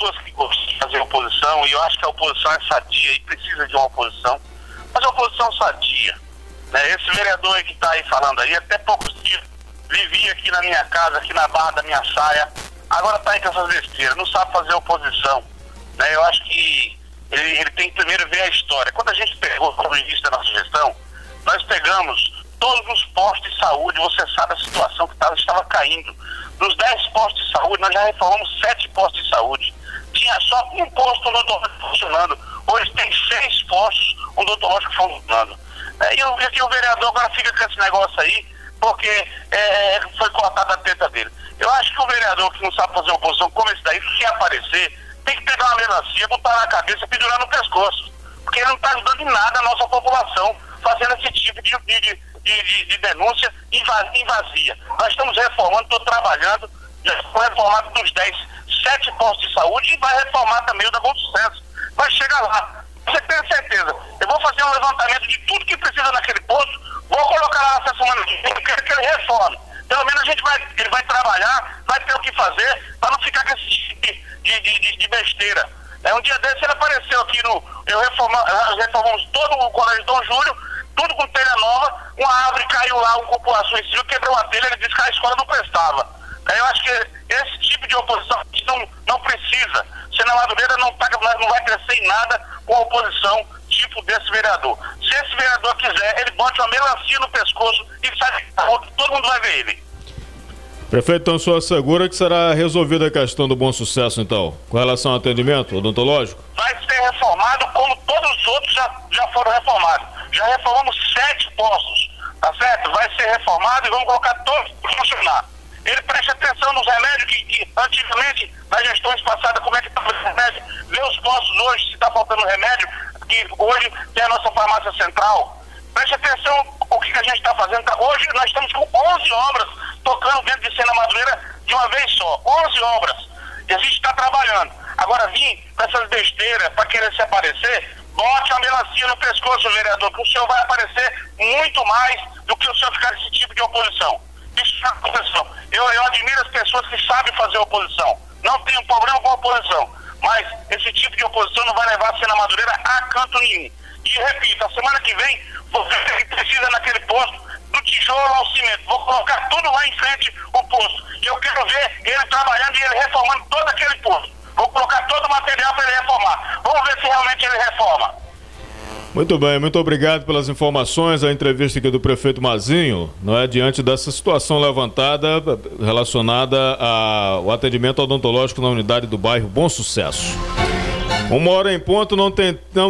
pessoas que gostam de fazer oposição, e eu acho que a oposição é sadia e precisa de uma oposição, mas a oposição sadia, né? Esse vereador aí que está aí falando aí, até poucos dias, vivia aqui na minha casa, aqui na barra da minha saia, agora está aí com essas besteiras, não sabe fazer oposição, né? Eu acho que ele tem que primeiro ver a história. Quando a gente pegou no início da nossa gestão, nós pegamos todos os postos de saúde, você sabe a situação que estava caindo. Dos 10 postos de saúde, nós já reformamos 7 postos de saúde. Tinha só um posto odontológico funcionando. Hoje tem 6 postos odontológicos funcionando. E o vereador agora fica com esse negócio aí, porque foi cortada a teta dele. Eu acho que o vereador que não sabe fazer oposição como esse daí, se aparecer, tem que pegar uma melancia, botar na cabeça e pendurar no pescoço. Porque ele não está ajudando em nada a nossa população fazendo esse tipo de denúncia invazia. Nós estamos reformando, estou trabalhando, já foi reformado dos 10, 7 postos de saúde e vai reformar também o da Bom Sucesso. Vai chegar lá, você tem certeza. Eu vou fazer um levantamento de tudo que precisa naquele posto, vou colocar lá nessa semana que vem, eu quero que ele reforme. Pelo menos ele vai trabalhar, vai ter o que fazer, para não ficar com esse tipo de besteira. Um dia desse ele apareceu aqui reformamos todo o Colégio Dom Júlio, tudo com telha nova, uma árvore caiu lá, um cupuaçu em cima, quebrou a telha, ele disse que a escola não prestava. Eu acho que esse tipo de oposição não precisa. Senão a Madureira não vai crescer em nada com a oposição tipo desse vereador. Se esse vereador quiser, ele bote uma melancia no pescoço e sai da rua, todo mundo vai ver ele. Prefeito, então o senhor assegura que será resolvida a questão do Bom Sucesso, então, com relação ao atendimento odontológico? Vai ser reformado como todos os outros já foram reformados. Já reformamos 7 postos, tá certo? Vai ser reformado e vamos colocar todos para funcionar. Ele preste atenção nos remédios que antigamente, nas gestões passadas, como é que estava o remédio, vê os postos hoje, se está faltando remédio, que hoje tem a nossa farmácia central. Preste atenção o que a gente está fazendo. Hoje nós estamos com 11 obras tocando dentro de Sena Madureira de uma vez só. 11 obras. E a gente está trabalhando. Agora vir com essas besteiras para querer se aparecer, bote a melancia no pescoço, vereador, que o senhor vai aparecer muito mais do que o senhor ficar nesse tipo de oposição. Isso é oposição. Eu admiro as pessoas que sabem fazer oposição. Não tenho problema com a oposição. Mas esse tipo de oposição não vai levar a Sena Madureira a canto nenhum. E repito, a semana que vem, você que precisa naquele posto, do tijolo ao cimento, vou colocar tudo lá em frente o posto. E eu quero ver ele trabalhando e ele reformando todo aquele posto. Vou colocar todo o material para ele reformar. Vamos ver se realmente ele reforma. Muito bem, muito obrigado pelas informações, a entrevista aqui do prefeito Mazinho, não é, diante dessa situação levantada relacionada ao atendimento odontológico na unidade do bairro Bom Sucesso. 1h em ponto, não